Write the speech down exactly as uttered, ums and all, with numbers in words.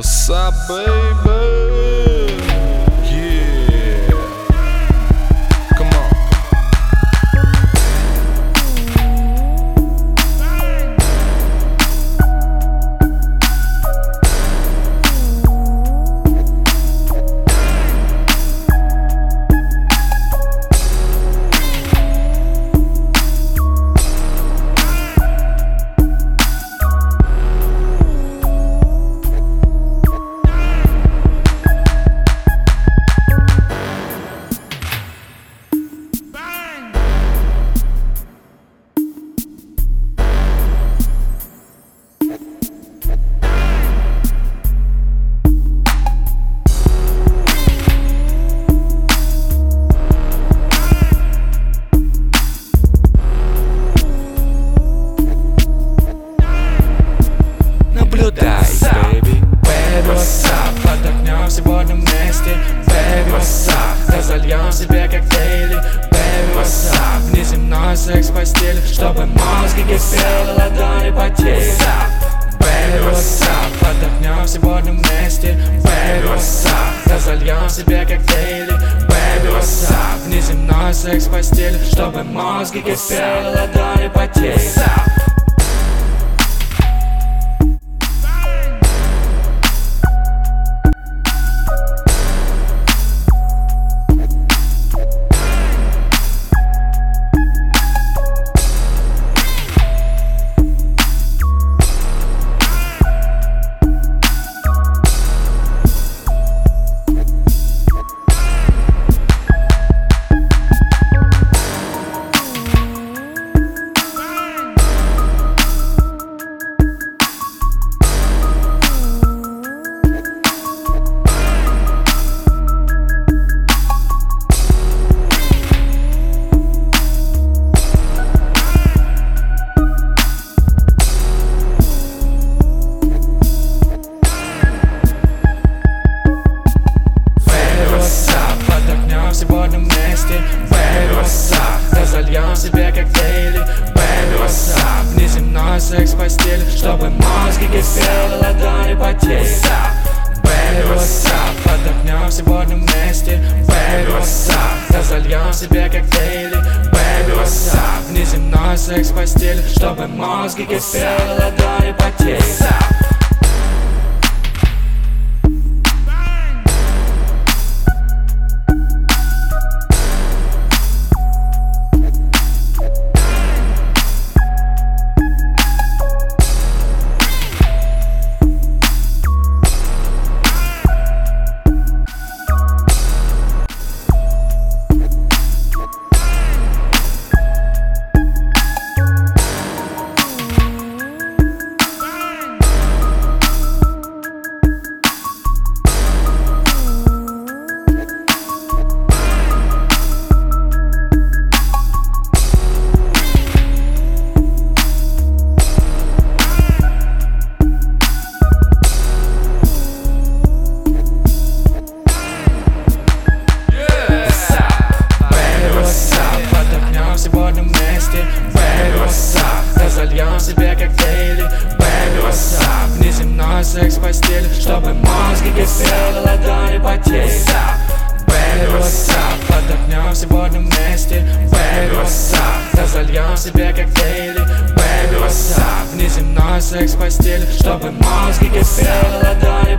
What's up, baby? Yeah. Come on. Наблюдай, baby. Baby, what's up? Отдохнем сегодня вместе. Baby, what's up? Разольем себе коктейли. Baby, what's up? Внеземной секс в постели, чтобы мозги кипели, ладони потели. Baby, what's up? Отдохнем сегодня вместе. Baby, what's up? Разольем себе коктейли. Baby, what's up? Внеземной секс в постели, чтобы мозги кипели, ладони потели. Сегодня вместе, baby, what's up? Разольем себе коктейли, baby, what's up? Внеземной секс в постели, чтобы мозги кипели, ладони потели. Baby, what's up? Отдохнем сегодня вместе, baby, what's up? Разольем себе коктейли, baby, what's up? Внеземной секс в постели, чтобы мозги кипели, ладони потели. Сегодня вместе, baby, what's up? Разольем себе коктейли, baby, what's up? Внеземной секс в постели, чтобы мозги кипели, ладони потели. Baby, what's up? Отдохнем сегодня вместе, baby, what's up? Разольем себе коктейли, baby, what's up? Внеземной секс в постели, чтобы мозги кипели, ладони